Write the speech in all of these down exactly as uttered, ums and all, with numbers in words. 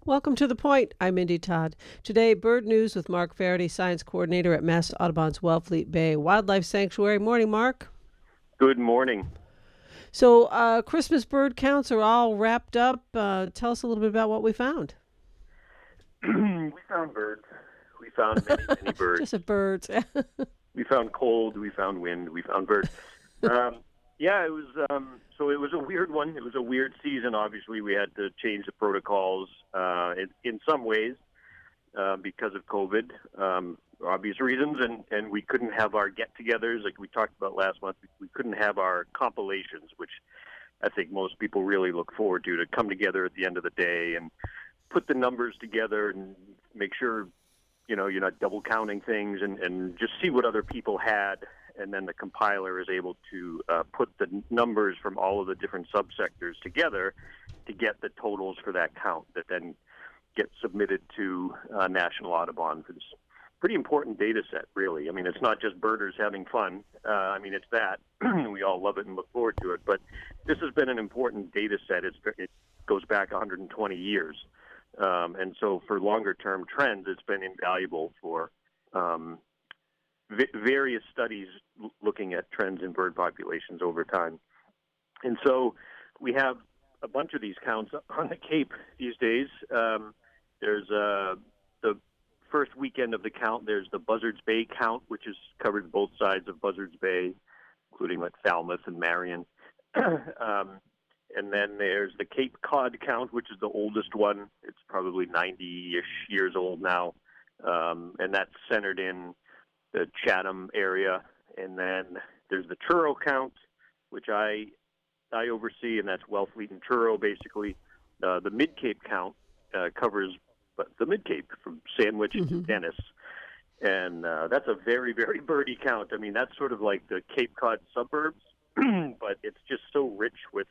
Welcome to The Point. I'm Mindy Todd. Today, bird news with Mark Faraday, science coordinator at Mass Audubon's Wellfleet Bay Wildlife Sanctuary. Morning, Mark. Good morning. So, uh, Christmas bird counts are all wrapped up. Uh, tell us a little bit about what we found. We found birds. We found many, many birds. Just a birds. We found cold. We found wind. We found birds. Um, yeah, it was. Um, so it was a weird one. It was a weird season. Obviously, we had to change the protocols uh, in, in some ways uh, because of COVID, um, for obvious reasons, and, and we couldn't have our get-togethers like we talked about last month. We, we couldn't have our compilations, which I think most people really look forward to, to come together at the end of the day and put the numbers together and make sure, you know, you're not double counting things and, and just see what other people had. And then the compiler is able to uh, put the numbers from all of the different subsectors together to get the totals for that count that then get submitted to uh, National Audubon for this pretty important data set, really. I mean, it's not just birders having fun. Uh, I mean, it's that. We all love it and look forward to it. But this has been an important data set. It's, it goes back one hundred twenty years. Um, and so for longer-term trends, it's been invaluable for um, v- various studies l- looking at trends in bird populations over time. And so we have a bunch of these counts on the Cape these days. Um, there's uh, the first weekend of the count, there's the Buzzards Bay count, which has covered both sides of Buzzards Bay, including like Falmouth and Marion. um, And then there's the Cape Cod count, which is the oldest one. It's probably ninety-ish years old now. Um, and that's centered in the Chatham area. And then there's the Truro count, which I I oversee, and that's Wellfleet and Truro, basically. Uh, the Mid-Cape count uh, covers the Mid-Cape from Sandwich mm-hmm. to Dennis. And uh, that's a very, very birdy count. I mean, that's sort of like the Cape Cod suburbs, but it's just so rich with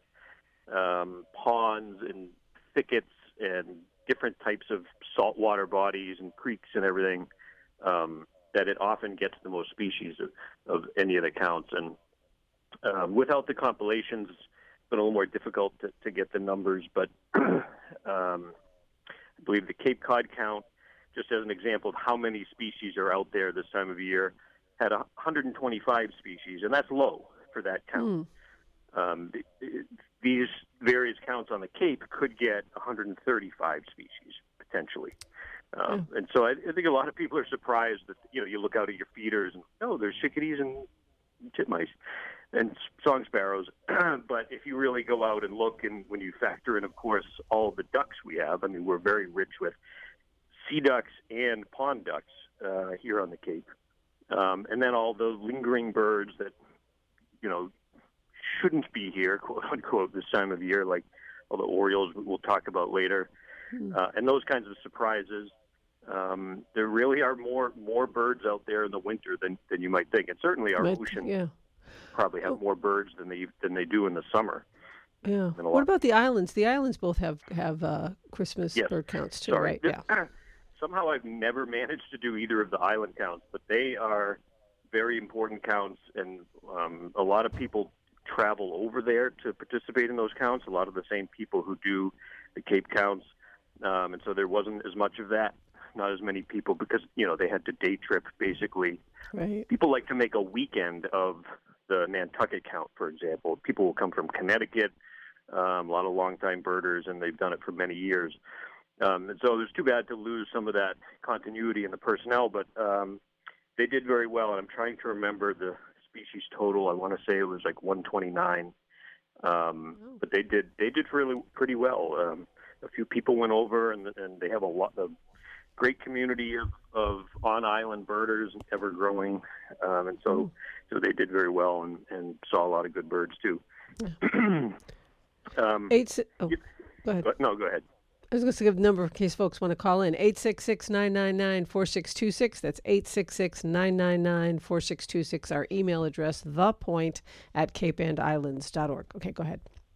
Um, ponds and thickets and different types of saltwater bodies and creeks and everything, um, that it often gets the most species of, of any of the counts. And um, without the compilations, it's been a little more difficult to, to get the numbers. But um, I believe the Cape Cod count, just as an example of how many species are out there this time of year, had one hundred twenty-five species, and that's low for that count. Mm. Um, these various counts on the Cape could get one hundred thirty-five species, potentially. Um, yeah. And so I, I think a lot of people are surprised that, you know, you look out at your feeders and, oh, there's chickadees and titmice and song sparrows. But if you really go out and look, and when you factor in, of course, all of the ducks we have, I mean, we're very rich with sea ducks and pond ducks uh, here on the Cape. Um, and then all the lingering birds that, you know, shouldn't be here, quote unquote, this time of year, like all the orioles we'll talk about later, mm. uh, and those kinds of surprises. Um, there really are more more birds out there in the winter than, than you might think, and certainly our but, oceans yeah. probably have more birds than they than they do in the summer. Yeah. What about the islands? The islands both have have uh, Christmas yes. bird counts too, Sorry. right? Yeah. Somehow I've never managed to do either of the island counts, but they are very important counts, and um, a lot of people travel over there to participate in those counts, a lot of the same people who do the Cape counts. Um, and so there wasn't as much of that, not as many people, because, you know, they had to day trip, basically. Right. People like to make a weekend of the Nantucket count, for example. People will come from Connecticut, um, a lot of longtime birders, and they've done it for many years. Um, and so it's too bad to lose some of that continuity in the personnel, but um, they did very well, and I'm trying to remember the species total. I want to say it was like one twenty-nine, um, oh. but they did they did really pretty well. Um, a few people went over, and and they have a lot of great community of, of on island birders, ever growing, um, and so oh. so they did very well and, and saw a lot of good birds too. Yeah. um, Eight. Oh, go ahead. No, go ahead. I was going to give the number in case folks want to call in. eight six six, nine nine nine, four six two six. That's eight six six, nine nine nine, four six two six. Our email address, thepoint at cape and islands dot org. Okay, go ahead.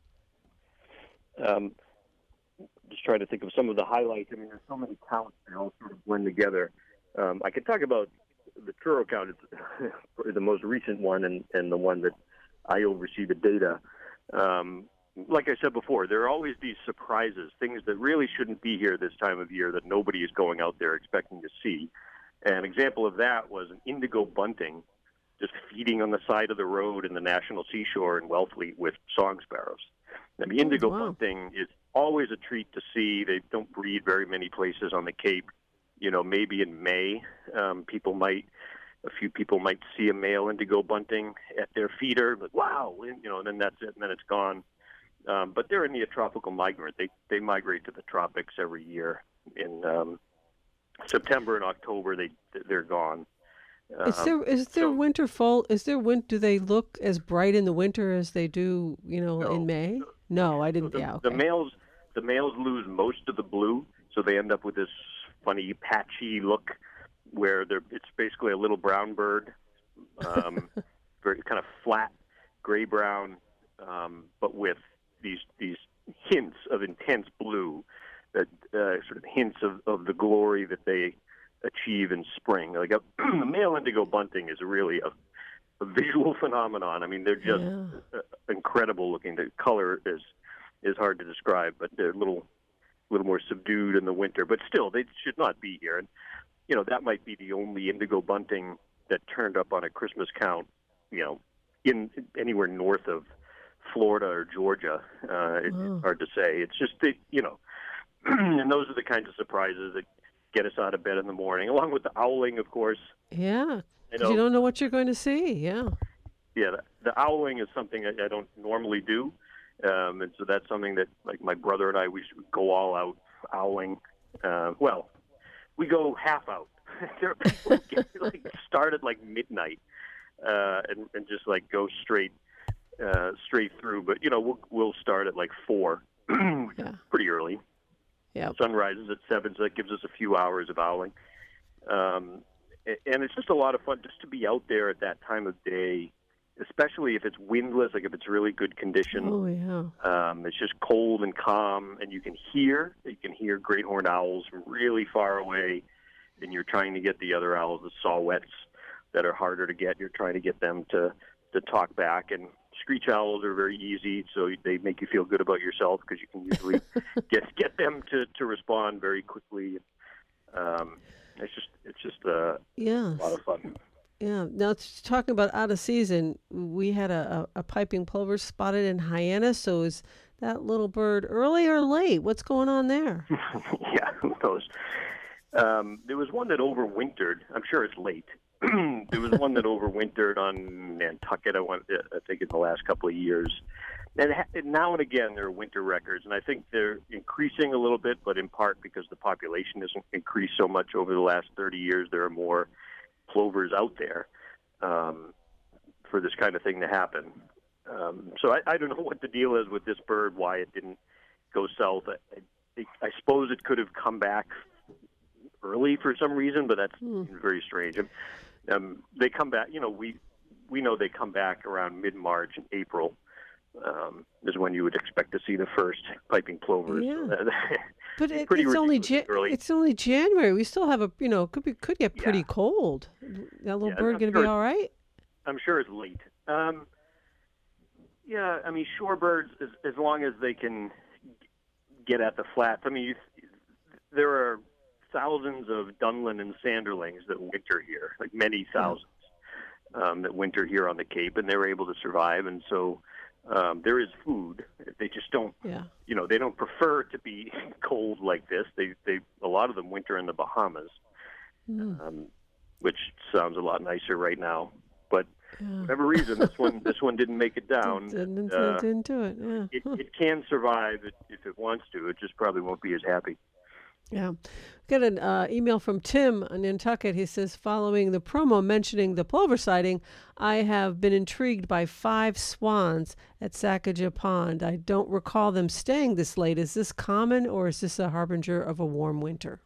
Um, just trying to think of some of the highlights. I mean, there's so many counts that all sort of blend together. Um, I could talk about the Truro count. It's the most recent one and, and the one that I oversee the data. Um, like I said before, there are always these surprises, things that really shouldn't be here this time of year that nobody is going out there expecting to see. An example of that was an indigo bunting just feeding on the side of the road in the National Seashore in Wellfleet with song sparrows. And the indigo wow. bunting is always a treat to see. They don't breed very many places on the Cape. You know, maybe in May, um, people might, a few people might see a male indigo bunting at their feeder, but wow, you know, and then that's it, and then it's gone. Um, but they're a neotropical migrant. They they migrate to the tropics every year. In um, September and October, they they're gone. Um, Is there is there so, winter fall? Is there win? Do they look as bright in the winter as they do, you know, no, in May? no. No, I So didn't. the, Yeah, okay. the males the males lose most of the blue, so they end up with this funny patchy look where they're it's basically a little brown bird, um, very kind of flat gray brown, um, but with these these hints of intense blue, that uh, sort of hints of, of the glory that they achieve in spring. Like a, a male indigo bunting is really a, a visual phenomenon. I mean, they're just Yeah. uh, incredible looking. The color is is hard to describe, but they're a little little more subdued in the winter. But still, they should not be here. And you know, that might be the only indigo bunting that turned up on a Christmas count. You know, in anywhere north of Florida or Georgia. Uh, it's Wow. hard to say. It's just that, you know, and those are the kinds of surprises that get us out of bed in the morning, along with the owling, of course. Yeah, You 'cause you know, don't know what you're going to see. Yeah. yeah, the, the owling is something I, I don't normally do, um, and so that's something that, like, my brother and I, we should go all out owling. Uh, well, we go half out. There are people who get, like, start at like midnight uh, and, and just like go straight uh, straight through. But you know, we'll we'll start at like four, which Yeah. is pretty early. Yeah. Sun rises at seven, so that gives us a few hours of owling. Um, a- and it's just a lot of fun just to be out there at that time of day, especially if it's windless, like if it's really good condition. Oh yeah. Um, it's just cold and calm, and you can hear you can hear great horned owls from really far away, and you're trying to get the other owls, the saw-whets that are harder to get. You're trying to get them to, to talk back, and screech owls are very easy, so they make you feel good about yourself because you can usually get get them to, to respond very quickly. Um, it's just it's just uh, Yes. a lot of fun. Yeah. Now, t- talking about out of season, we had a, a, a piping plover spotted in Hyannis. So is that little bird early or late? What's going on there? Yeah, who knows? Um, there was one that overwintered. I'm sure it's late. There was one that overwintered on Nantucket. I want, I think, in the last couple of years. And ha- and now and again, there are winter records, and I think they're increasing a little bit, but in part because the population hasn't increased so much over the last thirty years. There are more plovers out there um, for this kind of thing to happen. Um, so I, I don't know what the deal is with this bird, why it didn't go south. I, I, I suppose it could have come back early for some reason, but that's Hmm. very strange. Um, um, they come back, you know, we we know they come back around mid-March and April um, is when you would expect to see the first piping plovers. Yeah. But it, Pretty it's only ridiculously ja- early. it's only January. We still have a you know could be could get pretty Yeah. cold. That little Yeah, bird I'm going to sure be it's- all right? I'm sure it's late. Um, yeah, I mean, shorebirds, as, as long as they can get at the flats. I mean, you, there are thousands of Dunlin and Sanderlings that winter here, like many thousands um, that winter here on the Cape, and they're able to survive. And so um, there is food. They just don't, Yeah. you know, they don't prefer to be cold like this. They, they, a lot of them winter in the Bahamas, Mm. um, which sounds a lot nicer right now. But Yeah. whatever reason, this one this one didn't make it down. Didn't, Uh, didn't do it. Yeah. it, Huh. it can survive if if it wants to. It just probably won't be as happy. Yeah. Got an uh, email from Tim in Nantucket. He says, following the promo mentioning the plover sighting, I have been intrigued by five swans at Sacajah Pond. I don't recall them staying this late. Is this common, or is this a harbinger of a warm winter?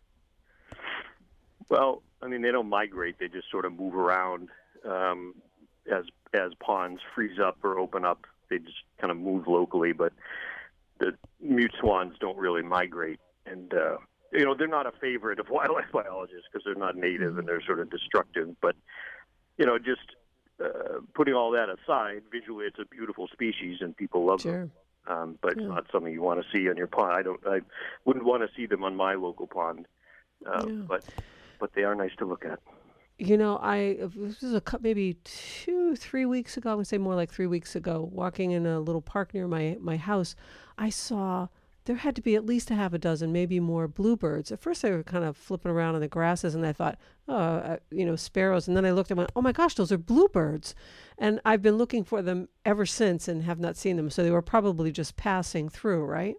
Well, I mean, they don't migrate. They just sort of move around um, as as ponds freeze up or open up. They just kind of move locally. But the mute swans don't really migrate, and uh, you know they're not a favorite of wildlife biologists because they're not native and they're sort of destructive. But you know, just uh, putting all that aside, visually it's a beautiful species and people love them. Sure. um, but Yeah. it's not something you want to see on your pond. I don't. I wouldn't want to see them on my local pond, um, Yeah. but but they are nice to look at. You know, I this was a cou- maybe two, three weeks ago. I would say more like three weeks ago. Walking in a little park near my my house, I saw there had to be at least a half a dozen, maybe more bluebirds. At first, they were kind of flipping around in the grasses, and I thought, oh, uh, you know, sparrows. And then I looked and went, oh my gosh, those are bluebirds. And I've been looking for them ever since and have not seen them. So they were probably just passing through, right?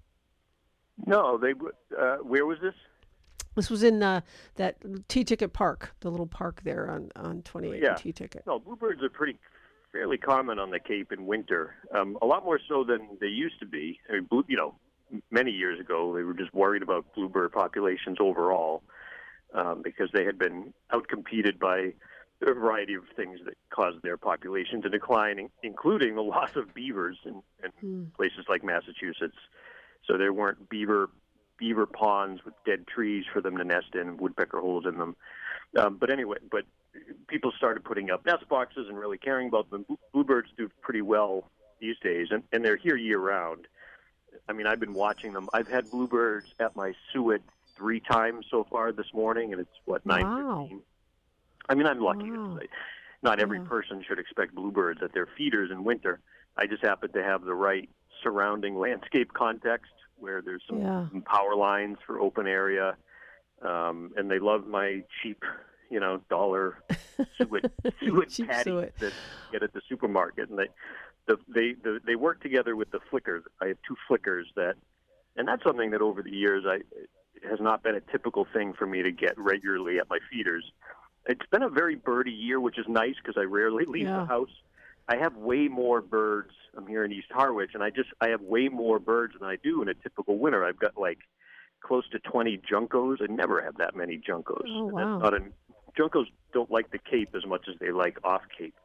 No, they. would- Uh, where was this? This was in uh, that T-Ticket Park, the little park there on, on twenty-eight Yeah. and T-Ticket. No, bluebirds are pretty fairly common on the Cape in winter. Um, a lot more so than they used to be. I mean, blue, you know, many years ago they were just worried about bluebird populations overall um, because they had been outcompeted by a variety of things that caused their population to decline, including the loss of beavers in, in Hmm. places like Massachusetts. So there weren't beaver beaver ponds with dead trees for them to nest in, woodpecker holes in them. Um, but anyway, but people started putting up nest boxes and really caring about them. Bluebirds do pretty well these days, and, and they're here year round. I mean, I've been watching them. I've had bluebirds at my suet three times so far this morning, and it's, what, nine fifteen? Wow. I mean, I'm lucky. Wow. It's, not every Yeah. person should expect bluebirds at their feeders in winter. I just happen to have the right surrounding landscape context where there's some, Yeah. some power lines for open area, um, and they love my cheap, you know, dollar suet, suet Cheap patties suet. that you get at the supermarket, and they the, they the, they work together with the flickers. I have two flickers that, and that's something that over the years I it has not been a typical thing for me to get regularly at my feeders. It's been a very birdy year, which is nice because I rarely leave Yeah. the house. I have way more birds. I'm here in East Harwich, and I just I have way more birds than I do in a typical winter. I've got like close to twenty juncos. I never have that many juncos. Oh, And wow. That's not an, juncos don't like the Cape as much as they like off Cape.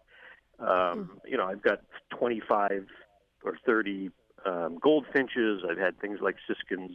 Um, You know, I've got twenty-five or thirty um, goldfinches. I've had things like siskins.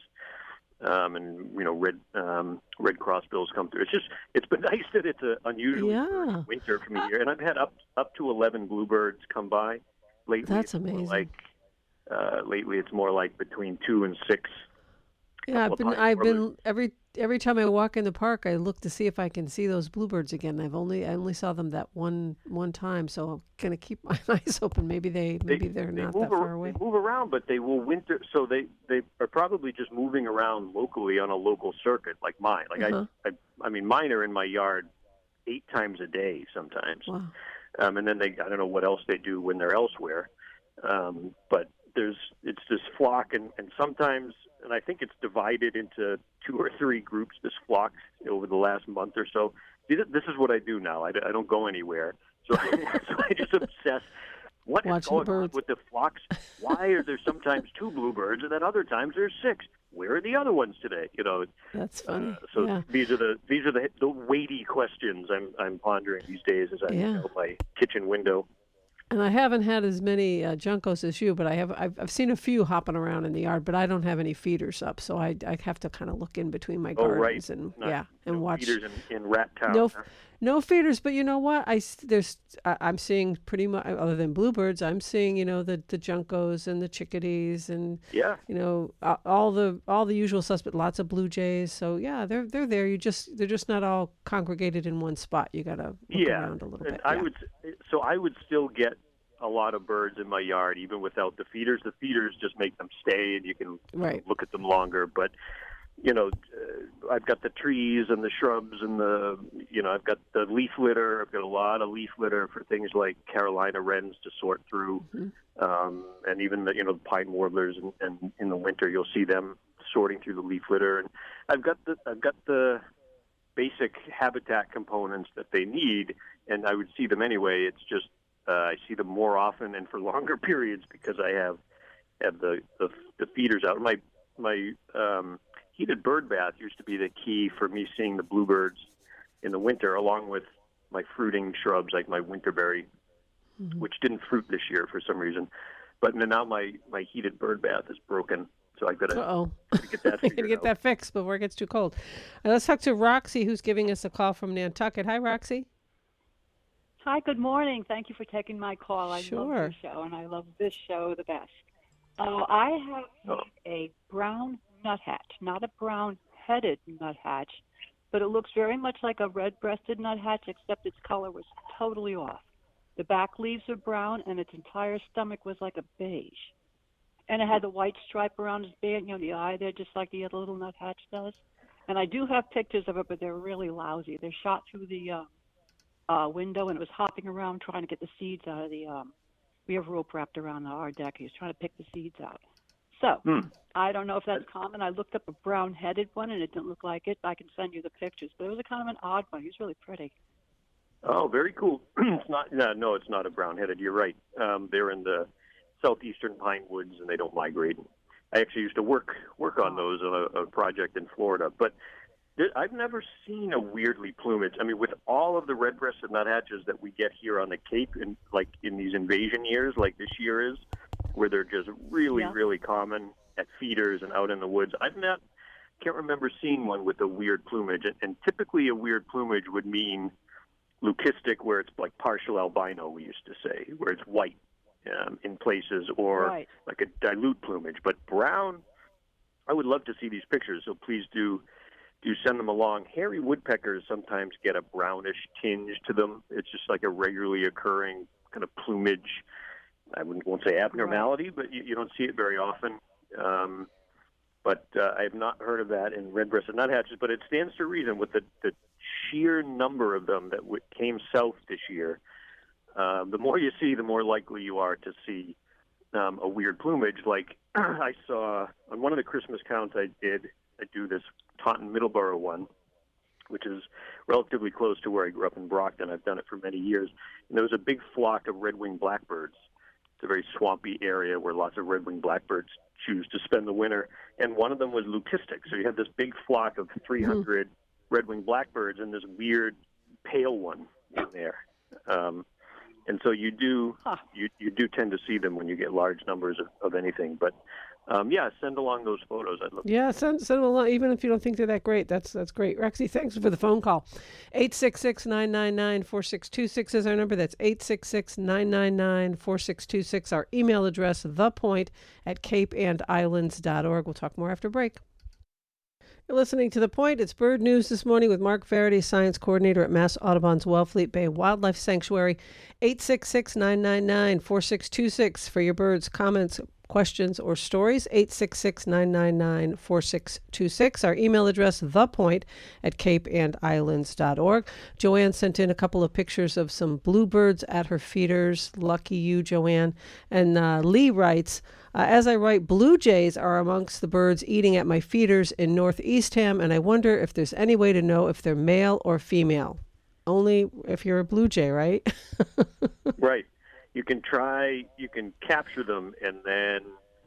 Um, and you know, red um, red crossbills come through. It's just it's been nice that it's an unusually Yeah. early winter for me here, and I've had up up to eleven bluebirds come by lately. That's it's more amazing. Like uh, lately, it's more like between two and six. Yeah, I've couple been of pine I've warblers. been every every time I walk in the park, I look to see if I can see those bluebirds again. I've only I only saw them that one one time, so I'm gonna keep my eyes open. Maybe they maybe they, are they not move that ar- far away. They move around, but they will winter. So they they are probably just moving around locally on a local circuit, like mine. Like Uh-huh. I, I, I mean, mine are in my yard eight times a day sometimes. Wow. Um, and then they, I don't know what else they do when they're elsewhere. Um, but there's, it's this flock, and, and sometimes, and I think it's divided into two or three groups, this flock, over the last month or so. See, th- This is what I do now. I, d- I don't go anywhere. So, so I just obsess. What is Watching going on birds. with the flocks? Why are there sometimes two bluebirds, and then other times there's six? Where are the other ones today? You know, That's funny. uh, so yeah. these are the these are the the weighty questions I'm I'm pondering these days as I Yeah. look out my kitchen window. And I haven't had as many uh, juncos as you, but I have I've, I've seen a few hopping around in the yard, but I don't have any feeders up, so I, I have to kind of look in between my Oh, gardens right. and Not- yeah, and no watch. feeders in, in Rat Town. No, huh? f- no feeders, but you know what? I s- there's I, I'm seeing pretty much other than bluebirds, I'm seeing you know the the juncos and the chickadees and Yeah. you know a- all the all the usual suspects. Lots of blue jays. So yeah, they're they're there. You just they're just not all congregated in one spot. You gotta look Yeah. around a little And bit. I yeah. would so I would still get a lot of birds in my yard even without the feeders. The feeders just make them stay, and you can Right. look at them longer. But you know, uh, I've got the trees and the shrubs and the, you know, I've got the leaf litter. I've got a lot of leaf litter for things like Carolina wrens to sort through, Mm-hmm. um, and even the, you know, the pine warblers. And, and in the winter, you'll see them sorting through the leaf litter. And I've got the, I've got the basic habitat components that they need, and I would see them anyway. It's just uh, I see them more often and for longer periods because I have have the the, the feeders out. My my um, heated bird bath used to be the key for me seeing the bluebirds in the winter, along with my fruiting shrubs like my winterberry, Mm-hmm. which didn't fruit this year for some reason. But now my, my heated bird bath is broken, so I've got to Uh-oh. get that I figured gotta get out. that fixed before it gets too cold. Uh, let's talk to Roxy, who's giving us a call from Nantucket. Hi, Roxy. Hi, good morning. Thank you for taking my call. I love Sure. your show, and I love this show the best. Oh, I have Oh, seen a brown nuthatch, not a brown-headed nuthatch, but it looks very much like a red-breasted nuthatch, except its color was totally off. The back leaves are brown, and its entire stomach was like a beige. And it had the white stripe around its band, you know, the eye there, just like the other little nuthatch does. And I do have pictures of it, but they're really lousy. They're shot through the uh, uh, window, and it was hopping around trying to get the seeds out of the. Um, we have rope wrapped around our deck. He was trying to pick the seeds out. So hmm. I don't know if that's common. I looked up a brown-headed one, and it didn't look like it. I can send you the pictures, but it was a kind of an odd one. He was really pretty. Oh, very cool. It's not. No, no, it's not a brown-headed. You're right. Um, they're in the southeastern pine woods, and they don't migrate. I actually used to work work on those on a, a project in Florida, but th- I've never seen a weirdly plumage. I mean, with all of the red-breasted nuthatches that we get here on the Cape, in like in these invasion years, like this year is, where they're just really, Yeah. really common at feeders and out in the woods. I've not can't remember seeing one with a weird plumage, and, and typically a weird plumage would mean leucistic, where it's like partial albino, we used to say, where it's white um, in places, or Right. like a dilute plumage. But brown, I would love to see these pictures, so please do do send them along. Hairy woodpeckers sometimes get a brownish tinge to them. It's just like a regularly occurring kind of plumage. I wouldn't won't say abnormality, but you, you don't see it very often. Um, but uh, I have not heard of that in red-breasted nuthatches. But it stands to reason with the, the sheer number of them that w- came south this year. Um, the more you see, the more likely you are to see um, a weird plumage. Like I saw on one of the Christmas counts I did, I do this Taunton Middleborough one, which is relatively close to where I grew up in Brockton. I've done it for many years. And there was a big flock of red-winged blackbirds. It's a very swampy area where lots of red-winged blackbirds choose to spend the winter. And one of them was leucistic. So you had this big flock of three hundred mm-hmm. red-winged blackbirds and this weird pale one in there. Um, and so you do huh. you, you do tend to see them when you get large numbers of, of anything. But um, yeah, send along those photos. I'd love yeah, send send them along, even if you don't think they're that great. That's that's great. Rexy, thanks for the phone call. eight six six, nine nine nine, four six two six is our number. That's eight six six, nine nine nine, four six two six. Our email address, thepoint at cape and islands dot org. We'll talk more after break. You're listening to The Point. It's Bird News this morning with Mark Faraday, Science Coordinator at Mass Audubon's Wellfleet Bay Wildlife Sanctuary. eight six six, nine nine nine, four six two six for your birds' comments, questions, or stories. eight six six, nine nine nine, four six two six. Our email address, thepoint at cape and islands dot org. Joanne sent in a couple of pictures of some bluebirds at her feeders. Lucky you, Joanne. And uh, Lee writes, Uh, as I write, blue jays are amongst the birds eating at my feeders in North Eastham, and I wonder if there's any way to know if they're male or female. Only if you're a blue jay, right? Right. You can try, you can capture them and then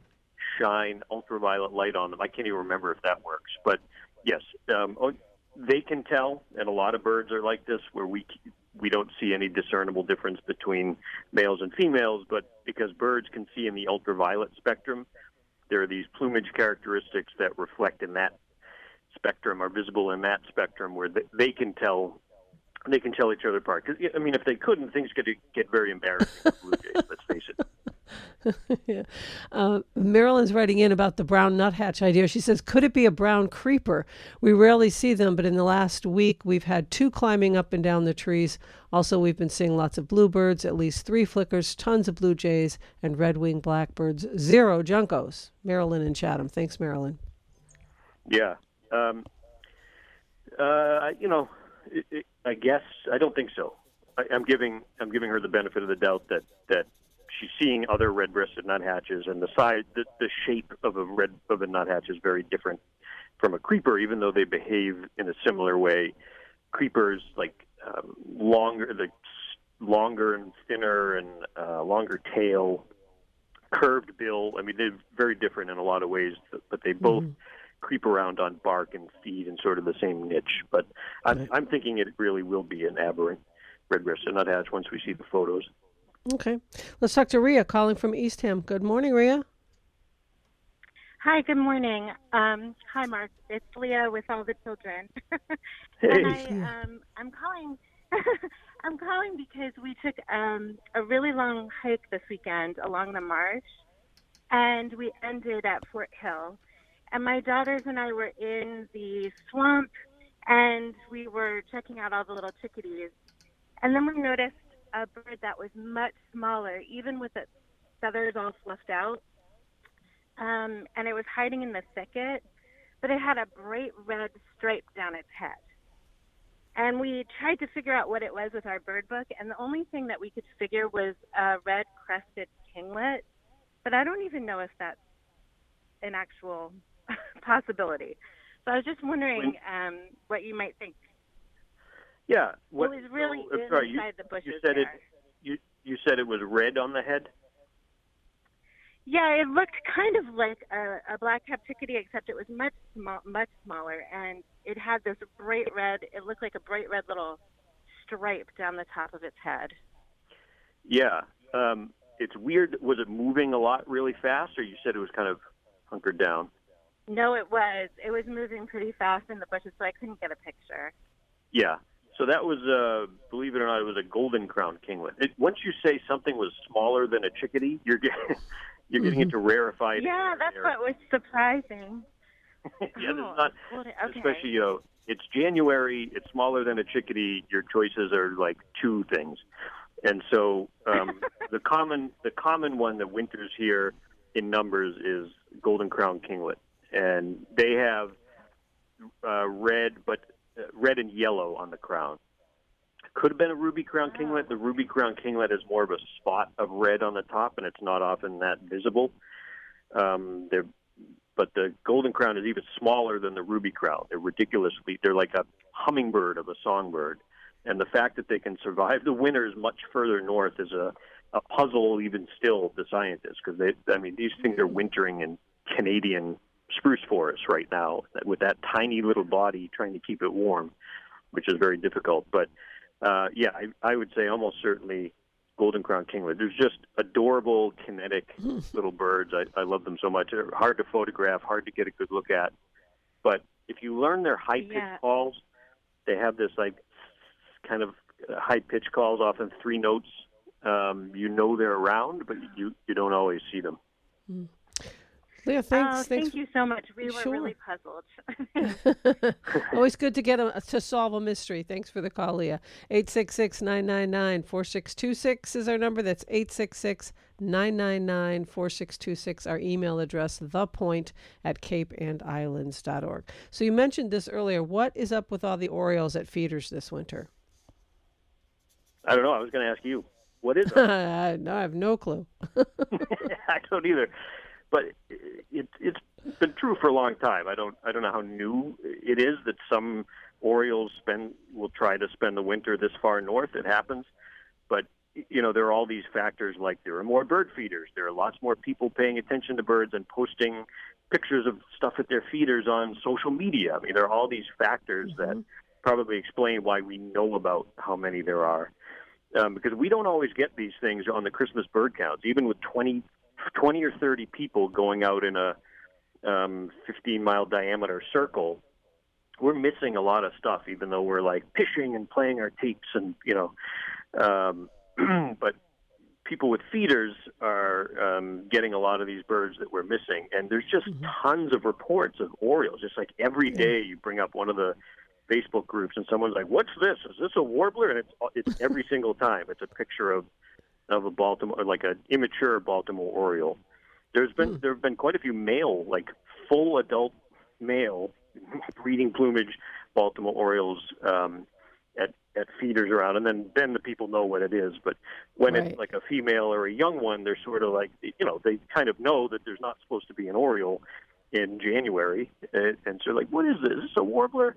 shine ultraviolet light on them. I can't even remember if that works. But yes, um, they can tell, and a lot of birds are like this, where we we don't see any discernible difference between males and females, but because birds can see in the ultraviolet spectrum, there are these plumage characteristics that reflect in that spectrum, are visible in that spectrum, where they, they can tell they can tell each other apart. Because I mean, if they couldn't, things could get very embarrassing for blue jays. Let's face it. yeah. uh, Marilyn's writing in about the brown nuthatch idea. She says, could it be a brown creeper? We rarely see them, but in the last week, we've had two climbing up and down the trees. Also, we've been seeing lots of bluebirds, at least three flickers, tons of blue jays, and red-winged blackbirds, zero juncos. Marilyn in Chatham. Thanks, Marilyn. Yeah. Um, uh, you know, it, it, I guess I don't think so. I, I'm giving I'm giving her the benefit of the doubt that that she's seeing other red-breasted nuthatches, and the size, the, the shape of a red of a nuthatch is very different from a creeper, even though they behave in a similar way. Creepers, like um, longer, the longer and thinner and uh, longer tail, curved bill. I mean, they're very different in a lot of ways, but they both mm-hmm. creep around on bark and feed in sort of the same niche. But I'm, right. I'm thinking it really will be an aberrant red-breasted nuthatch once we see the photos. Okay. Let's talk to Rhea calling from Eastham. Good morning, Rhea. Hi, good morning. Um, hi, Mark. It's Leah with all the children. Hey. And I, um, I'm calling. I'm calling because we took um, a really long hike this weekend along the marsh, and we ended at Fort Hill. And my daughters and I were in the swamp, and we were checking out all the little chickadees. And then we noticed a bird that was much smaller, even with its feathers all fluffed out. Um, and it was hiding in the thicket, but it had a bright red stripe down its head. And we tried to figure out what it was with our bird book, and the only thing that we could figure was a red-crested kinglet. But I don't even know if that's an actual possibility. So I was just wondering um, what you might think. Yeah. What, it was really so, inside sorry, you, the bushes you said there. it. You you said it was red on the head. Yeah, it looked kind of like a, a black-capped chickadee, except it was much small, much smaller, and it had this bright red. It looked like a bright red little stripe down the top of its head. Yeah, um, it's weird. Was it moving a lot, really fast, or you said it was kind of hunkered down? No, it was. It was moving pretty fast in the bushes, so I couldn't get a picture. Yeah. So that was, uh, believe it or not, it was a golden crowned kinglet. It, once you say something was smaller than a chickadee, you're getting you're getting into rarefied. Yeah, that's area. what was surprising. yeah, oh, there's not, okay. especially, you know, it's January, it's smaller than a chickadee, your choices are like two things. And so um, the common the common one that winters here in numbers is golden crowned kinglet. And they have uh, red, but uh, red and yellow on the crown. Could have been a ruby crown kinglet. The ruby crown kinglet is more of a spot of red on the top, and it's not often that visible. Um, they're, but the golden crown is even smaller than the ruby crown. They're ridiculously, they're like a hummingbird of a songbird. And the fact that they can survive the winters much further north is a, a puzzle even still to scientists, because they, I mean, these things are wintering in Canadian spruce forests right now with that tiny little body trying to keep it warm, which is very difficult. But Uh, yeah, I, I would say almost certainly golden crown kinglet. There's just adorable, kinetic little birds. I, I love them so much. They're hard to photograph, hard to get a good look at. But if you learn their high-pitched Yeah. calls, they have this like kind of high-pitched calls, often three notes. Um, you know they're around, but you, you don't always see them. Mm. Leah, thanks. Oh, thanks thank you so much. We were Sure. really puzzled. Always good to get a, to solve a mystery. Thanks for the call, Leah. eight six six, nine nine nine, four six two six is our number. That's eight six six, nine nine nine, four six two six. Our email address, thepoint at cape and islands dot org. So you mentioned this earlier. What is up with all the Orioles at feeders this winter? I don't know. I was going to ask you. What is it? No, I have no clue. I don't either. But it, it's been true for a long time. I don't I don't know how new it is that some Orioles spend will try to spend the winter this far north. It happens. But, you know, there are all these factors like there are more bird feeders. There are lots more people paying attention to birds and posting pictures of stuff at their feeders on social media. I mean, there are all these factors mm-hmm. that probably explain why we know about how many there are. Um, because we don't always get these things on the Christmas bird counts, even with twenty twenty or thirty people going out in a um, fifteen mile diameter circle. We're missing a lot of stuff, even though we're like fishing and playing our tapes and, you know, um, but people with feeders are um, getting a lot of these birds that we're missing. And there's just mm-hmm. tons of reports of Orioles. Just like every day you bring up one of the Facebook groups and someone's like, what's this? Is this a warbler? And it's, it's every single time. It's a picture of of a Baltimore, like an immature Baltimore Oriole. There's been mm. there have been quite a few male, like full adult male breeding plumage Baltimore Orioles um, at at feeders around, and then then the people know what it is. But when right. it's like a female or a young one, they're sort of like, you know, they kind of know that there's not supposed to be an Oriole in January, and, and so like, what is this? Is this a warbler?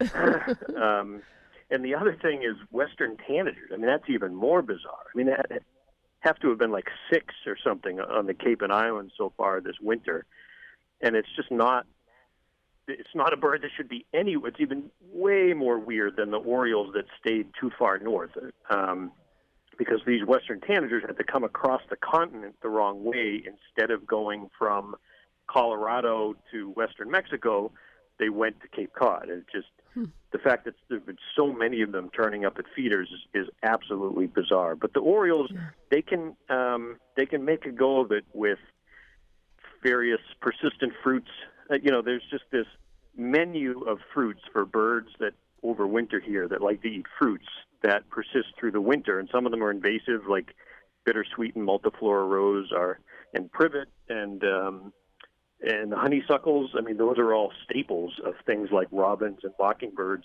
um, and the other thing is Western tanagers. I mean, that's even more bizarre. I mean, that have to have been like six or something on the Cape and Islands so far this winter, and it's just not. It's not a bird that should be anywhere. It's even way more weird than the Orioles that stayed too far north, um, because these Western tanagers had to come across the continent the wrong way. Instead of going from Colorado to Western Mexico, they went to Cape Cod. And just hmm. the fact that there have been so many of them turning up at feeders is, is absolutely bizarre. But the Orioles, yeah. they can um, they can make a go of it with various persistent fruits. Uh, you know, there's just this menu of fruits for birds that overwinter here that like to eat fruits that persist through the winter, and some of them are invasive, like bittersweet and multiflora rose are, and privet and um, and the honeysuckles. I mean, those are all staples of things like robins and mockingbirds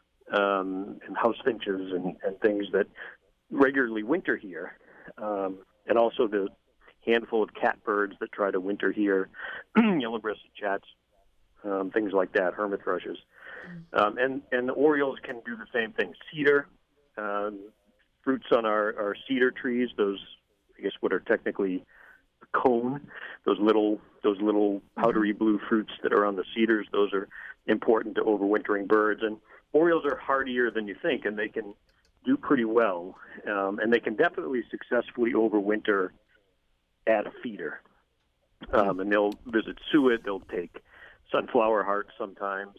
um, and house finches and, and things that regularly winter here, um, and also the handful of catbirds that try to winter here, yellow-breasted chats, um, things like that, hermit thrushes. Um, and, and the orioles can do the same thing. Cedar, um, fruits on our, our cedar trees, those, I guess, what are technically a cone, those little those little powdery blue fruits that are on the cedars, those are important to overwintering birds. And orioles are hardier than you think, and they can do pretty well. Um, and they can definitely successfully overwinter at a feeder. Um, and they'll visit suet, they'll take sunflower hearts sometimes.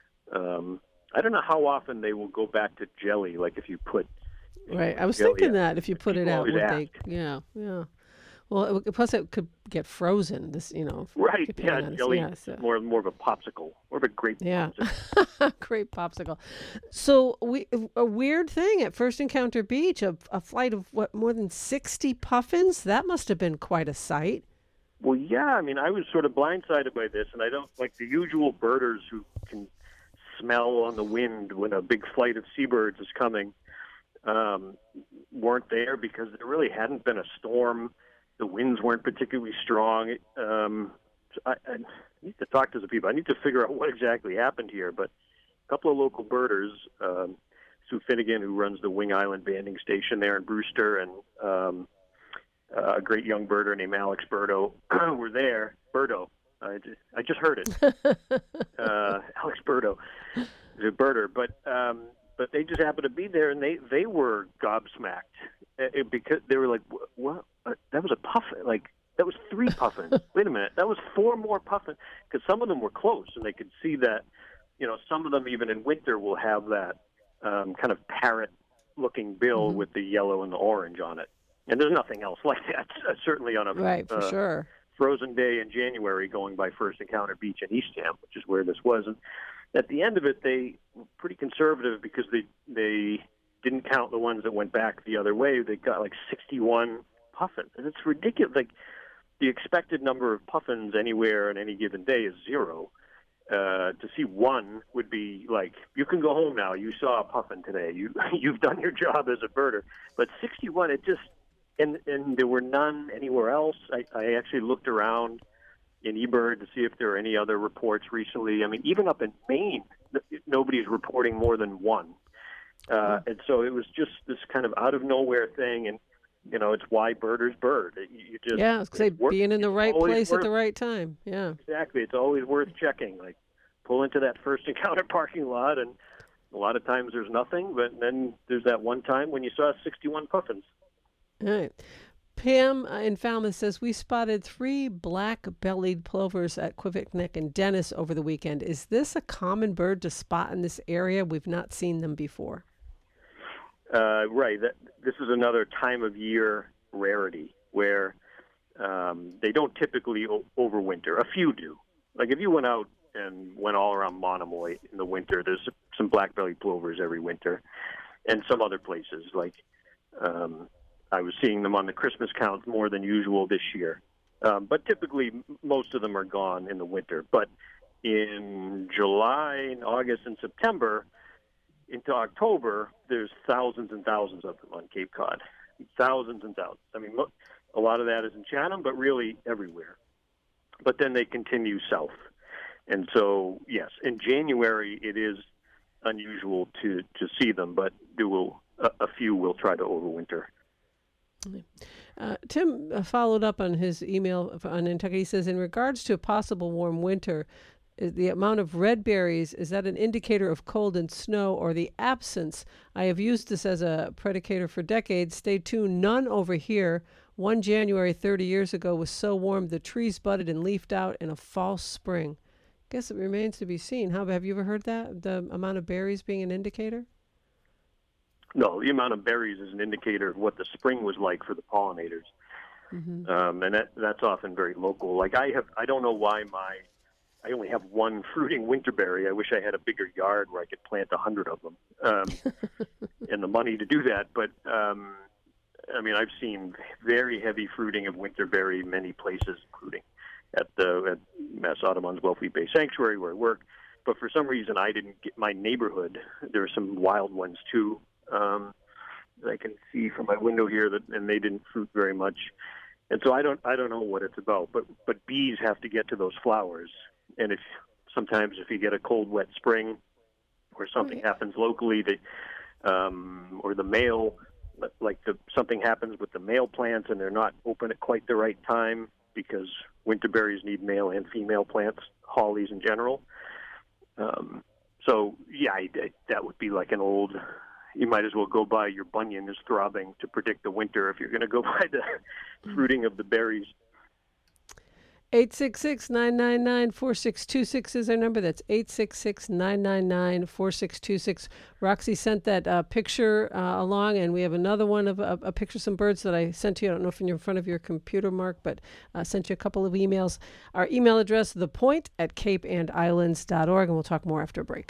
Um, I don't know how often they will go back to jelly, like if you put... Right, I was jelly thinking out. that if you put it People out, always would ask. they... Yeah, yeah. Well, it, plus it could get frozen, this, you know. Right, depending yeah, on its- jelly yeah, is so- more, more of a popsicle, more of a grape Yeah. popsicle. Great popsicle. So we a weird thing at First Encounter Beach, a, a flight of what, more than sixty puffins? That must have been quite a sight. Well, yeah, I mean, I was sort of blindsided by this, and I don't like the usual birders who can smell on the wind when a big flight of seabirds is coming um, weren't there because there really hadn't been a storm. The winds weren't particularly strong. Um, so I, I need to talk to some people. I need to figure out what exactly happened here, but a couple of local birders, um, Sue Finnegan, who runs the Wing Island banding station there in Brewster, and um, uh, a great young birder named Alex Burdo were there. Burdo. I just, I just heard it. uh, Alex Burdo is a birder, but um, but they just happened to be there, and they, they were gobsmacked it, it, because they were like, "What? That was a puffin? Like that was three puffins? Wait a minute, that was four more puffins?" Because some of them were close, and they could see that. You know, some of them even in winter will have that um, kind of parrot-looking bill Mm-hmm. with the yellow and the orange on it, and there's nothing else like that. Uh, certainly on a Right, for uh, sure. frozen day in January going by First Encounter Beach in Eastham, which is where this was. And at the end of it, they were pretty conservative because they they didn't count the ones that went back the other way. They got like sixty-one puffins. And it's ridiculous. Like the expected number of puffins anywhere on any given day is zero. Uh, to see one would be like, you can go home now. You saw a puffin today. You, you've done your job as a birder. But sixty-one, it just... And and there were none anywhere else. I, I actually looked around in eBird to see if there were any other reports recently. I mean, even up in Maine, n- nobody's reporting more than one. Uh, and so it was just this kind of out of nowhere thing. And, you know, it's why birders bird. You you just, Yeah, I was gonna say it's wor- being in the it's right always place worth- at the right time. Yeah. Exactly. It's always worth checking. Like, pull into that First Encounter parking lot, and a lot of times there's nothing. But then there's that one time when you saw sixty-one puffins. All right. Pam uh, in Falmouth says, we spotted three black-bellied plovers at Quebec Neck and Dennis over the weekend. Is this a common bird to spot in this area? We've not seen them before. Uh, right. That, this is another time of year rarity where um, they don't typically o- overwinter. A few do. Like if you went out and went all around Monomoy in the winter, there's some black-bellied plovers every winter, and some other places like. Um, I was seeing them on the Christmas count more than usual this year. Um, but typically, m- most of them are gone in the winter. But in July, and August, and September, into October, there's thousands and thousands of them on Cape Cod. Thousands and thousands. I mean, mo- a lot of that is in Chatham, but really everywhere. But then they continue south. And so, yes, in January, it is unusual to, to see them, but there will, a, a few will try to overwinter. Uh, Tim uh, followed up on his email on Nantucket. He says, in regards to a possible warm winter, is the amount of red berries, is that an indicator of cold and snow or the absence? I have used this as a predicator for decades. Stay tuned. None over here. One January thirty years ago was so warm the trees budded and leafed out in a false spring. Guess it remains to be seen. How have you ever heard that? The amount of berries being an indicator? No, the amount of berries is an indicator of what the spring was like for the pollinators. Mm-hmm. um, and that that's often very local. Like I have, I don't know why my I only have one fruiting winterberry. I wish I had a bigger yard where I could plant a hundred of them, um, and the money to do that. But um, I mean, I've seen very heavy fruiting of winterberry many places, including at the at Mass Audubon's Wellfleet Bay Sanctuary where I work. But for some reason, I didn't get my neighborhood. There are some wild ones too um, that I can see from my window here, that and they didn't fruit very much. And so I don't I don't know what it's about. But but bees have to get to those flowers. And if sometimes if you get a cold, wet spring, or something Oh, yeah. happens locally, that um, or the male, like the something happens with the male plants, and they're not open at quite the right time because winterberries need male and female plants, hollies in general. Um, so yeah, I, I, that would be like an old. You might as well go by your bunion is throbbing to predict the winter if you're going to go by the fruiting of the berries. eight six six, nine nine nine, four six two six is our number. That's eight six six, nine nine nine, four six two six. Roxy sent that uh, picture uh, along, and we have another one of uh, a picture of some birds that I sent to you. I don't know if you're in front of your computer, Mark, but I uh, sent you a couple of emails. Our email address, thepoint at cape and islands dot org, and we'll talk more after a break.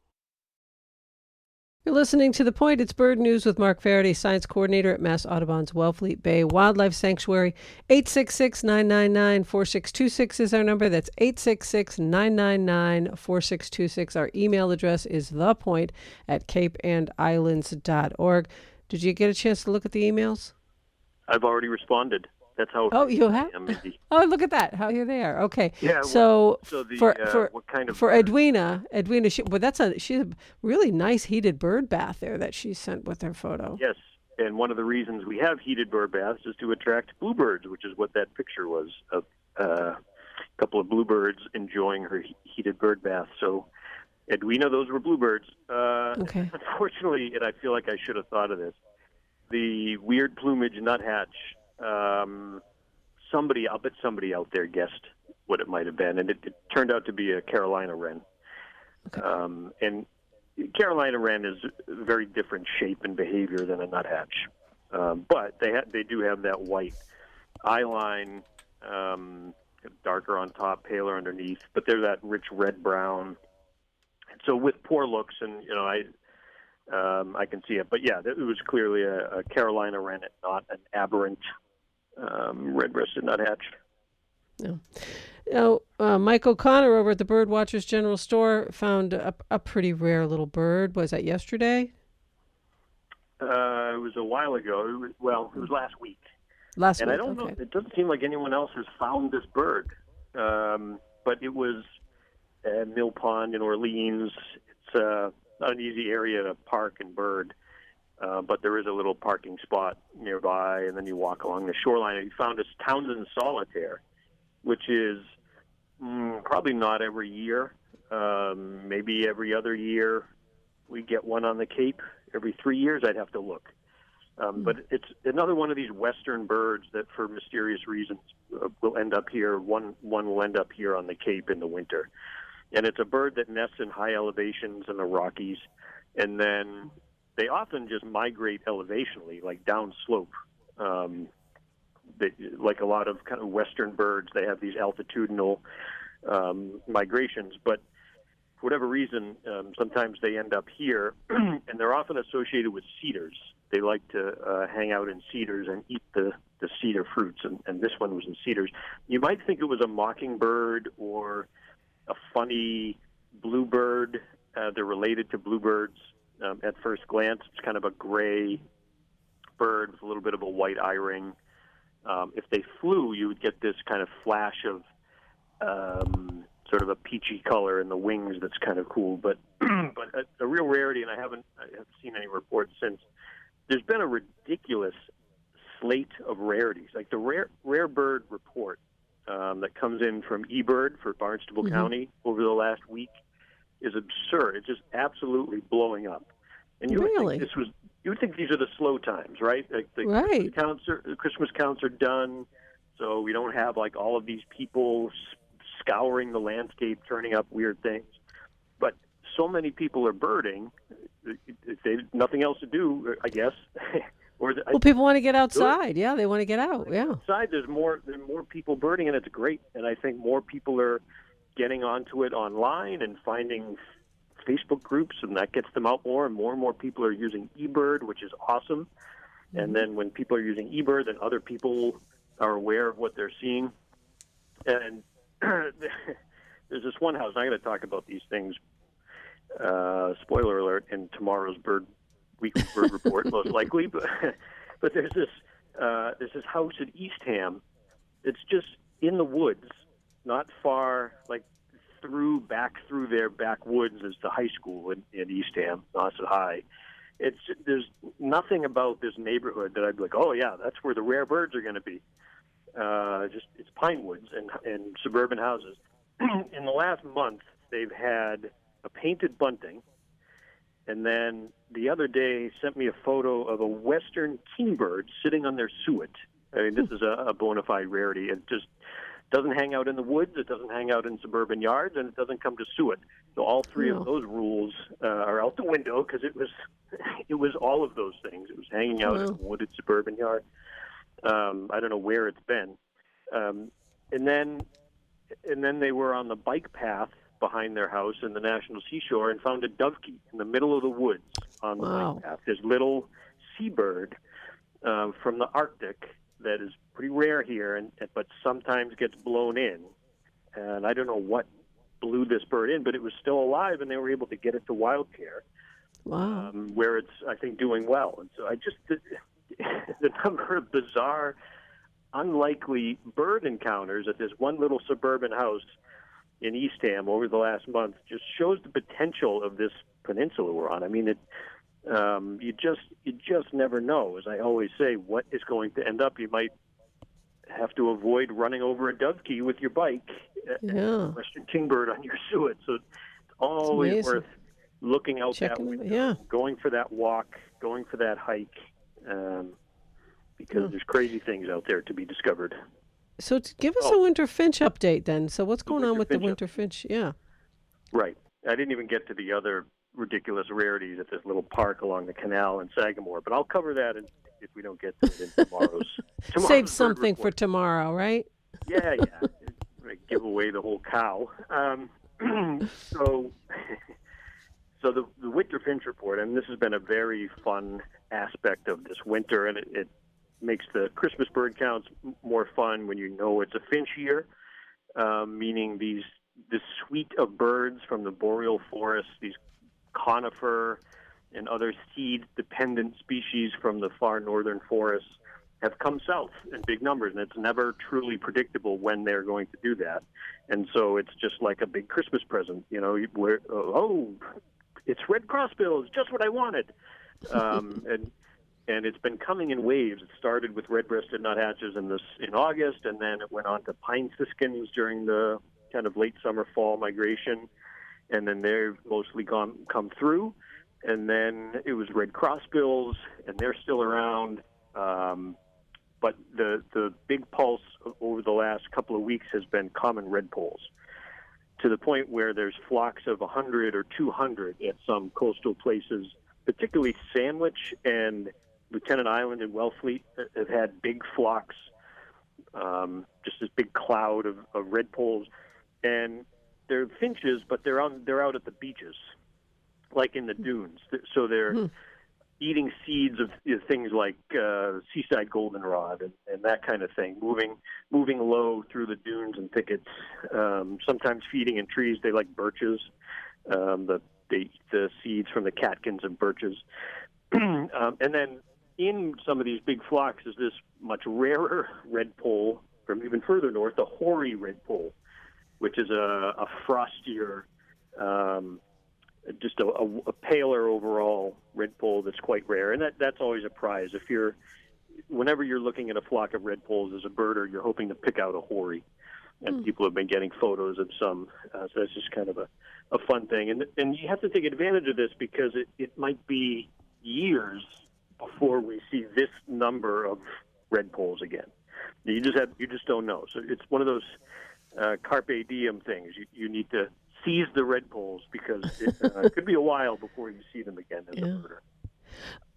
You're listening to The Point. It's Bird News with Mark Faraday, Science Coordinator at Mass Audubon's Wellfleet Bay Wildlife Sanctuary. eight six six, nine nine nine, four six two six is our number. That's eight six six, nine nine nine, four six two six. Our email address is thepoint at cape and islands dot org. Did you get a chance to look at the emails? I've already responded. That's how. Oh, you have? I am, Mindy. Oh, look at that. How here they are. Okay. Yeah. So, well, so the, for uh, for what kind of for bird? Edwina, Edwina, she, well, that's a she's a really nice heated bird bath there that she sent with her photo. Yes, and one of the reasons we have heated bird baths is to attract bluebirds, which is what that picture was of uh, a couple of bluebirds enjoying her he- heated bird bath. So, Edwina, those were bluebirds. Uh, Okay. Unfortunately, and I feel like I should have thought of this, the weird plumage nuthatch. Um, somebody, I'll bet somebody out there guessed what it might have been, and it, it turned out to be a Carolina wren. Okay. Um, and Carolina wren is a very different shape and behavior than a nuthatch, um, but they ha- they do have that white eye line, um, darker on top, paler underneath. But they're that rich red brown. So with poor looks, and you know, I um, I can see it. But yeah, it was clearly a, a Carolina wren, and not an aberrant um, red-breasted nuthatch. No. You know, uh, Mike O'Connor over at the Bird Watchers General Store found a, a pretty rare little bird. Was that yesterday? Uh, it was a while ago. It was, well, it was last week. Last and week. I don't okay. know. It doesn't seem like anyone else has found this bird. Um, but it was at Mill Pond in Orleans. It's uh, not an easy area to park and bird. Uh, but there is a little parking spot nearby, and then you walk along the shoreline, and you found this Townsend solitaire, which is mm, probably not every year, um, maybe every other year. We get one on the Cape. Every three years, I'd have to look. Um, mm. But it's another one of these western birds that, for mysterious reasons, uh, will end up here. One one will end up here on the Cape in the winter, and it's a bird that nests in high elevations in the Rockies, and then they often just migrate elevationally, like down slope. Um, they, like a lot of kind of western birds, they have these altitudinal um, migrations. But for whatever reason, um, sometimes they end up here, and they're often associated with cedars. They like to uh, hang out in cedars and eat the, the cedar fruits, and, and this one was in cedars. You might think it was a mockingbird or a funny bluebird. Uh, they're related to bluebirds. Um, at first glance, it's kind of a gray bird with a little bit of a white eye ring. Um, if they flew, you would get this kind of flash of um, sort of a peachy color in the wings that's kind of cool. But but a, a real rarity, and I haven't I haven't seen any reports since. There's been a ridiculous slate of rarities, like the rare rare bird report um, that comes in from eBird for Barnstable Mm-hmm. County over the last week is absurd. It's just absolutely blowing up. And you Really? would think this was you would think these are the slow times, right? Like the Right. Christmas counts are, the Christmas counts are done, so we don't have like all of these people s- scouring the landscape, turning up weird things. But so many people are birding. If they nothing else to do, I guess. Or the, Well, people want to get outside. Yeah, they want to get out. Yeah. outside, there's more there's more people birding, and it's great. And I think more people are getting onto it online and finding Facebook groups, and that gets them out more. And more and more people are using eBird, which is awesome. Mm-hmm. And then when people are using eBird, then other people are aware of what they're seeing. And there's this one house. I'm going to talk about these things. Uh, spoiler alert! In tomorrow's bird weekly bird report, most likely. But but there's this uh, there's this house at Eastham. It's just in the woods, not far, like through back through their backwoods is the high school in, in Eastham, Nauset High. It's there's nothing about this neighborhood that I'd be like, oh yeah, that's where the rare birds are going to be. Uh, just it's pine woods and and suburban houses. In the last month, they've had a painted bunting, and then the other day sent me a photo of a western kingbird sitting on their suet. I mean, this is a, a bona fide rarity. It just doesn't hang out in the woods, it doesn't hang out in suburban yards, and it doesn't come to suet. So all three no. of those rules uh, are out the window because it was it was all of those things. It was hanging out no. in a wooded suburban yard. Um, I don't know where it's been. Um, and then and then they were on the bike path behind their house in the National Seashore and found a dovekie in the middle of the woods on the wow. bike path. This little seabird uh, from the Arctic that is pretty rare here, and but sometimes gets blown in. And I don't know what blew this bird in, but it was still alive, and they were able to get it to wild care, wow. um, where it's, I think, doing well. And so I just, the, the number of bizarre, unlikely bird encounters at this one little suburban house in Eastham over the last month just shows the potential of this peninsula we're on. I mean, it, um, you just you just never know. As I always say, what is going to end up? You might have to avoid running over a dovekie with your bike, yeah. Western kingbird on your suet. So it's always it's worth looking out Checking that window, yeah. going for that walk, going for that hike, um, because yeah. there's crazy things out there to be discovered. So to give us oh. a winter finch update then. So what's going on with the winter update. finch? Yeah. Right. I didn't even get to the other ridiculous rarities at this little park along the canal in Sagamore, but I'll cover that in, if we don't get to it in tomorrow's. tomorrow's Save something for tomorrow, right? Yeah, yeah. Give away the whole cow. Um, so, so the, the winter finch report, and this has been a very fun aspect of this winter, and it, it makes the Christmas bird counts more fun when you know it's a finch year, um, meaning these this suite of birds from the boreal forests, these conifer and other seed-dependent species from the far northern forests have come south in big numbers, and it's never truly predictable when they're going to do that. And so it's just like a big Christmas present, you know, where, oh, it's red crossbills, just what I wanted. Um, and and it's been coming in waves. It started with red-breasted nuthatches in this in August, and then it went on to pine siskins during the kind of late summer fall migration, and then they've mostly gone come through. And then it was red crossbills, and they're still around. Um, but the the big pulse over the last couple of weeks has been common redpolls, to the point where there's flocks of one hundred or two hundred at some coastal places, particularly Sandwich and Lieutenant Island and Wellfleet have had big flocks, um, just this big cloud of, of redpolls. And they're finches, but they're on they're out at the beaches, like in the dunes. So they're hmm. eating seeds of you know, things like uh, seaside goldenrod and, and that kind of thing, moving moving low through the dunes and thickets, um, sometimes feeding in trees. They like birches. Um, the, they eat the seeds from the catkins of birches. um, and then in some of these big flocks is this much rarer redpoll from even further north, the hoary redpoll, which is a, a frostier, um, just a, a, a paler overall redpoll that's quite rare, and that, that's always a prize. If you're, whenever you're looking at a flock of redpolls as a birder, you're hoping to pick out a hoary, and mm. people have been getting photos of some. Uh, so that's just kind of a, a fun thing, and and you have to take advantage of this because it, it might be years before we see this number of redpolls again. You just have you just don't know. So it's one of those uh, carpe diem things. You you need to seize the redpolls because it uh, could be a while before you see them again as yeah. a birder.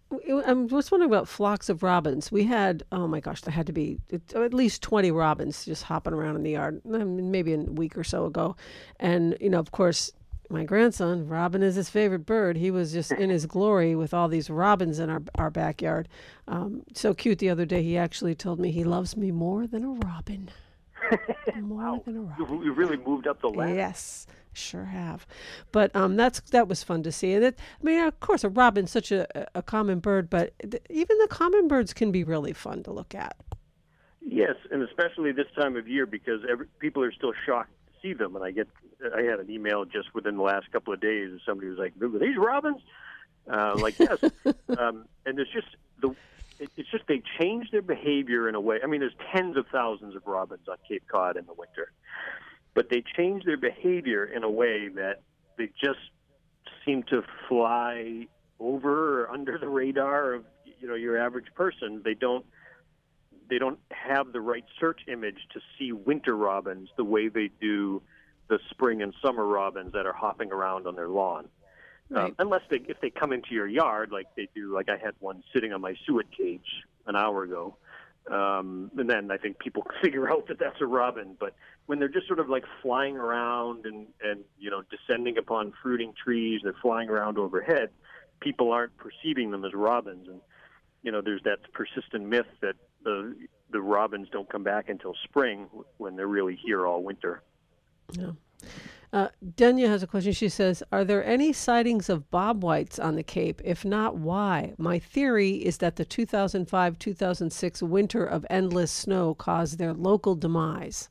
I'm just wondering about flocks of robins. We had, oh my gosh, there had to be at least twenty robins just hopping around in the yard, maybe a week or so ago. And, you know, of course, my grandson, robin is his favorite bird. He was just in his glory with all these robins in our, our backyard. Um, so cute the other day, he actually told me he loves me more than a robin. More Wow. than a robin. You really moved up the ladder. Yes, sure have. But um, that's that was fun to see. And it, I mean, of course, a robin's such a, a common bird, but th- even the common birds can be really fun to look at. Yes, and especially this time of year because every, people are still shocked to see them. And I get, I had an email just within the last couple of days, and somebody was like, "Are these robins?" Uh, like, yes. um, and it's just the. It, it's just they change their behavior in a way. I mean, there's tens of thousands of robins on Cape Cod in the winter, but they change their behavior in a way that they just seem to fly over or under the radar of you know your average person. They don't they don't have the right search image to see winter robins the way they do the spring and summer robins that are hopping around on their lawn. Right. Um, unless they, if they come into your yard like they do, like I had one sitting on my suet cage an hour ago, um, and then I think people figure out that that's a robin. But when they're just sort of like flying around and, and you know descending upon fruiting trees, they're flying around overhead, people aren't perceiving them as robins. And you know there's that persistent myth that the the robins don't come back until spring when they're really here all winter. Yeah. Uh, Denya has a question. She says, are there any sightings of bobwhites on the Cape? If not, why? My theory is that the two thousand five two thousand six winter of endless snow caused their local demise.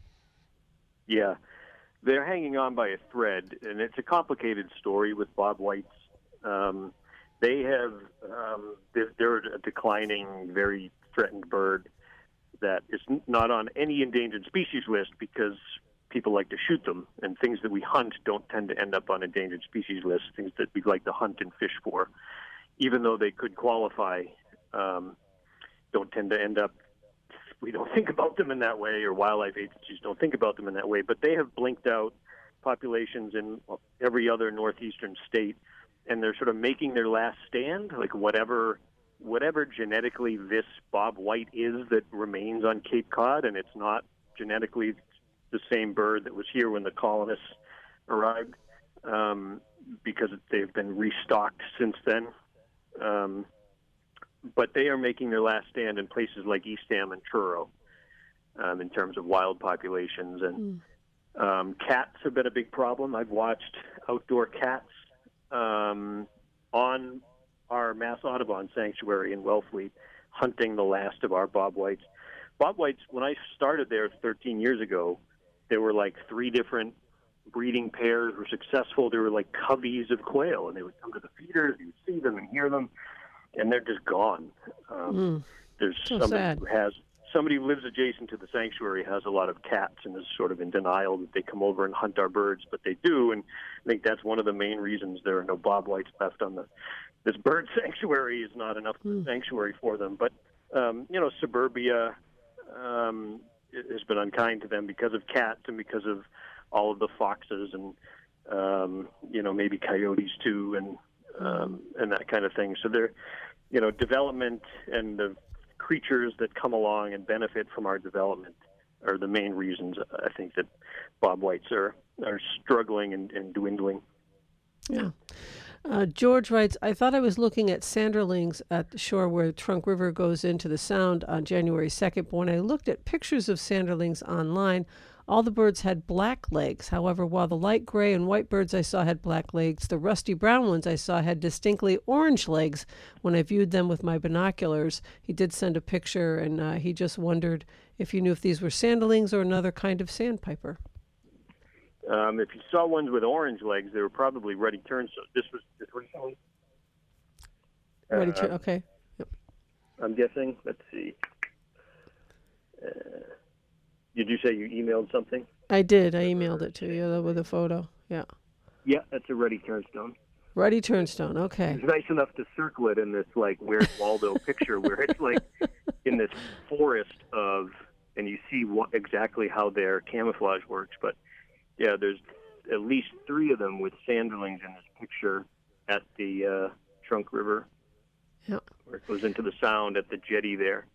Yeah, they're hanging on by a thread, and it's a complicated story with bobwhites. Um, they have, um, they're, they're a declining, very threatened bird that is not on any endangered species list because people like to shoot them, and things that we hunt don't tend to end up on endangered species lists, things that we like to hunt and fish for, even though they could qualify, um, don't tend to end up, we don't think about them in that way, or wildlife agencies don't think about them in that way, but they have blinked out populations in every other northeastern state, and they're sort of making their last stand, like whatever whatever genetically this bobwhite is that remains on Cape Cod, and it's not genetically the same bird that was here when the colonists arrived, um, because they've been restocked since then. Um, but they are making their last stand in places like Eastham and Truro um, in terms of wild populations. And mm. um, cats have been a big problem. I've watched outdoor cats um, on our Mass Audubon Sanctuary in Wellfleet hunting the last of our bobwhites. Bobwhites, when I started there thirteen years ago, there were like three different breeding pairs were successful. There were like coveys of quail, and they would come to the feeders. You would see them and hear them, and they're just gone. Um, mm. There's so somebody sad. who has somebody who lives adjacent to the sanctuary has a lot of cats and is sort of in denial that they come over and hunt our birds, but they do, and I think that's one of the main reasons there are no bobwhites left on the this bird sanctuary. Is not enough mm. sanctuary for them. But um, you know, suburbia um, has been unkind to them because of cats and because of all of the foxes and um, you know maybe coyotes too and um, and that kind of thing. So they're you know development and the creatures that come along and benefit from our development are the main reasons I think that bobwhites are are struggling and, and dwindling. Yeah. Uh, George writes, I thought I was looking at sanderlings at the shore where Trunk River goes into the Sound on January second, but when I looked at pictures of sanderlings online, all the birds had black legs. However, while the light gray and white birds I saw had black legs, the rusty brown ones I saw had distinctly orange legs when I viewed them with my binoculars. He did send a picture, and uh, he just wondered if you knew if these were sanderlings or another kind of sandpiper. Um, if you saw ones with orange legs, they were probably ruddy turnstones. This was this recently. Ruddy turn. Uh, okay. Yep. I'm guessing. Let's see. Uh, did you say you emailed something? I did. I emailed it to you with a photo. Yeah. Yeah, that's a ruddy turnstone. Ruddy turnstone. Okay. It's nice enough to circle it in this like Where's Waldo picture where it's like in this forest of, and you see what exactly how their camouflage works, but. Yeah, there's at least three of them with sanderlings in this picture at the uh, Trunk River. Yep. where it goes into the Sound at the jetty there.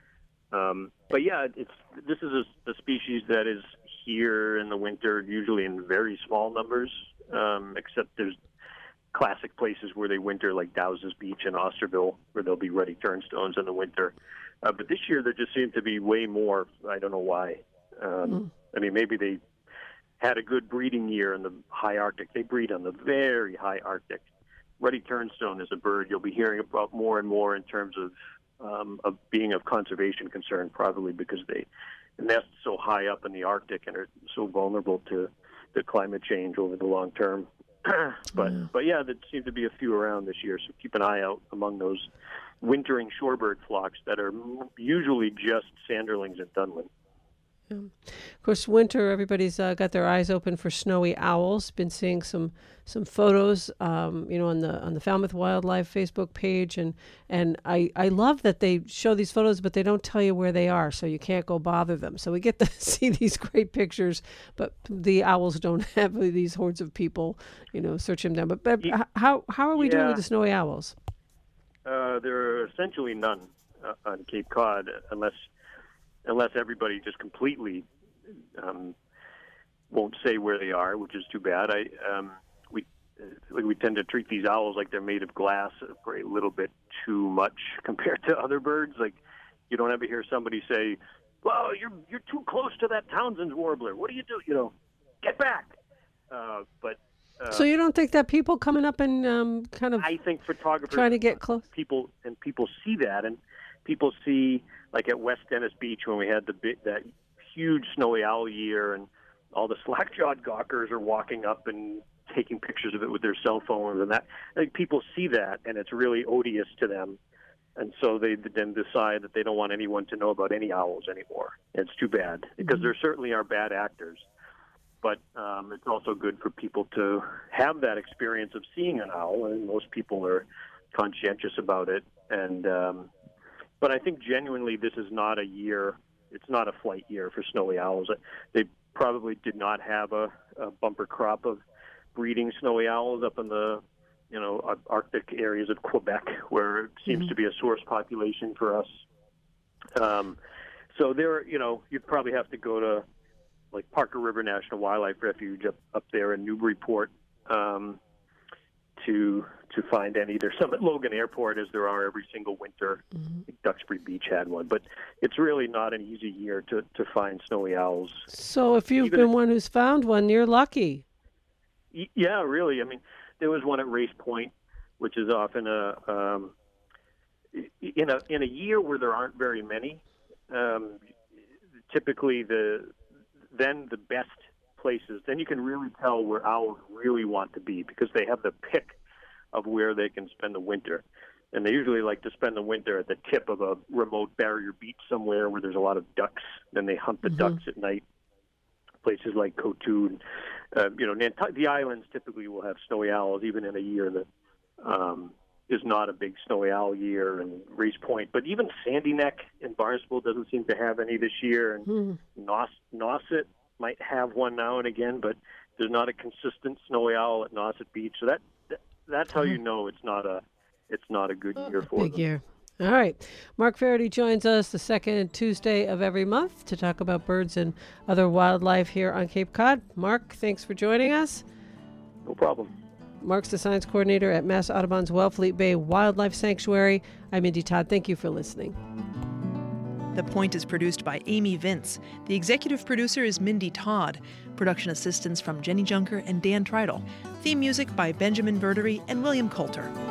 Um, but yeah, it's this is a, a species that is here in the winter, usually in very small numbers, um, except there's classic places where they winter, like Dowses Beach and Osterville, where there'll be ruddy turnstones in the winter. Uh, but this year there just seemed to be way more. I don't know why. Um, mm. I mean, maybe they had a good breeding year in the high Arctic. They breed on the very high Arctic. Ruddy turnstone is a bird you'll be hearing about more and more in terms of um, of being of conservation concern, probably because they nest so high up in the Arctic and are so vulnerable to, to climate change over the long term. but yeah. but yeah, there seem to be a few around this year, so keep an eye out among those wintering shorebird flocks that are usually just sanderlings and dunlin. Yeah. Of course, winter, everybody's uh, got their eyes open for snowy owls. Been seeing some some photos, um, you know, on the on the Falmouth Wildlife Facebook page, and and I, I love that they show these photos, but they don't tell you where they are, so you can't go bother them. So we get to see these great pictures, but the owls don't have these hordes of people, you know, searching them down. But, but how how are we yeah. doing with the snowy owls? Uh, there are essentially none uh, on Cape Cod, unless. Unless everybody just completely um, won't say where they are, which is too bad. I um, we uh, we tend to treat these owls like they're made of glass for a little bit too much compared to other birds. Like you don't ever hear somebody say, "Well, you're you're too close to that Townsend's warbler. What do you do? You know, get back." Uh, but uh, so you don't think that people coming up and um, kind of I think photographers trying to get close, people and people see that and people see. Like at West Dennis Beach when we had the big, that huge snowy owl year, and all the slack-jawed gawkers are walking up and taking pictures of it with their cell phones, and that like people see that, and it's really odious to them, and so they then decide that they don't want anyone to know about any owls anymore. It's too bad because mm-hmm. there certainly are bad actors, but um, it's also good for people to have that experience of seeing an owl, and most people are conscientious about it, and. Um, But I think genuinely this is not a year, it's not a flight year for snowy owls. They probably did not have a, a bumper crop of breeding snowy owls up in the, you know, Arctic areas of Quebec, where it seems mm-hmm. to be a source population for us. Um, so there, you know, you'd probably have to go to like Parker River National Wildlife Refuge up, up there in Newburyport um, to to find any. There's some at Logan Airport, as there are every single winter. Mm-hmm. Duxbury Beach had one, but it's really not an easy year to, to find snowy owls. So if you've Even been if, one who's found one, you're lucky. Yeah, really. I mean, there was one at Race Point, which is often a um, in a in a year where there aren't very many. Um, typically, the then the best places, then you can really tell where owls really want to be because they have the pick of where they can spend the winter. And they usually like to spend the winter at the tip of a remote barrier beach somewhere where there's a lot of ducks. Then they hunt the mm-hmm. ducks at night. Places like Cotude, uh, you know, Nantucket, the islands typically will have snowy owls, even in a year that um, is not a big snowy owl year, and Race Point. But even Sandy Neck in Barnstable doesn't seem to have any this year. And mm-hmm. Nos- Nauset might have one now and again, but there's not a consistent snowy owl at Nauset Beach. So that, that that's how you know it's not a it's not a good year for Big them. year. All right. Mark Faraday joins us the second Tuesday of every month to talk about birds and other wildlife here on Cape Cod. Mark, thanks for joining us. No problem. Mark's the science coordinator at Mass Audubon's Wellfleet Bay Wildlife Sanctuary. I'm Mindy Todd. Thank you for listening. The Point is produced by Amy Vince. The executive producer is Mindy Todd. Production assistance from Jenny Junker and Dan Treidel. Theme music by Benjamin Verdery and William Coulter.